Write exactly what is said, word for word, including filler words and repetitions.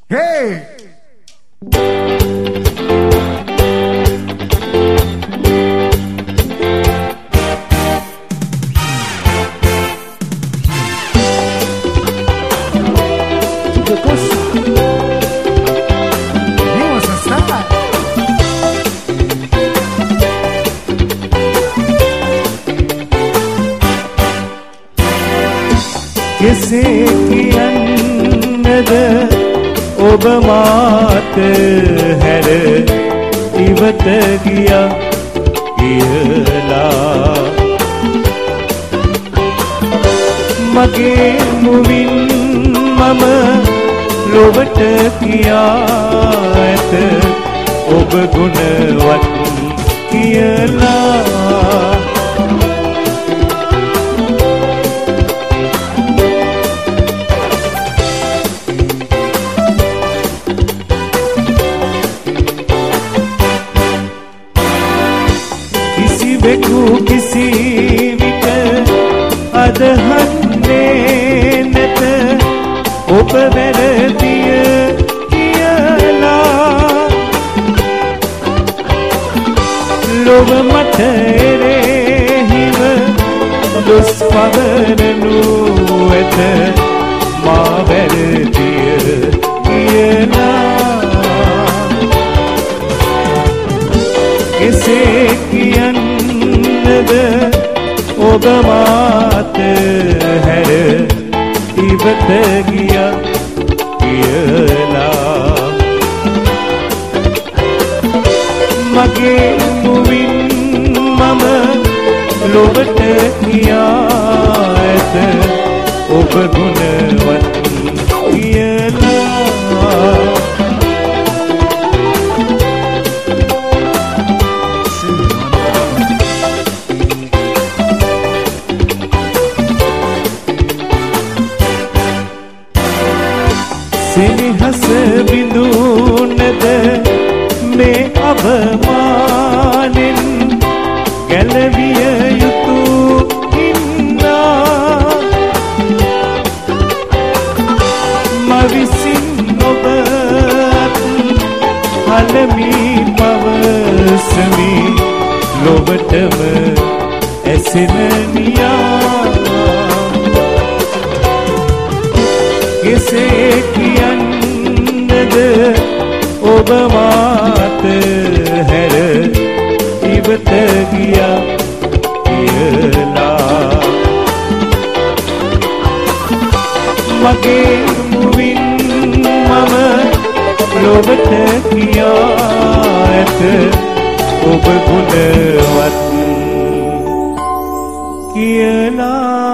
Hey! කෙසේ කියන්නද ඔබ මාත හැර ඉවත ගියා කියලා මගේ මුවින් මම ලොවට කියා ඇත ඔබ ගුණවත් කියලා बेकू किसी विक अदहन्ने नत ඔබ වැරදිය කියලා ලොව මට එරෙහිව දොස් පවරනු ඇත මා වැරදිය කියලා කෙසේ කියන්නද ඔබ මාත හැර ඉවත ගියා කියලා මගේ මුවින් මම ලොවට කියා ඇත ඔබ ගුණවත් කියලා सेहस बिंदुनद में अवमानिन गलविय युतु इन्ना मविसिन नोबत हलमी पवसमी लोबटम ऐसिनिया කෙසේ කියන්නද ඔබ මාත හැර ඉවත ගියා කියලා මගේ මුවින් මම ලොවට කියා ඇත ඔබ ගුණවත් කියලා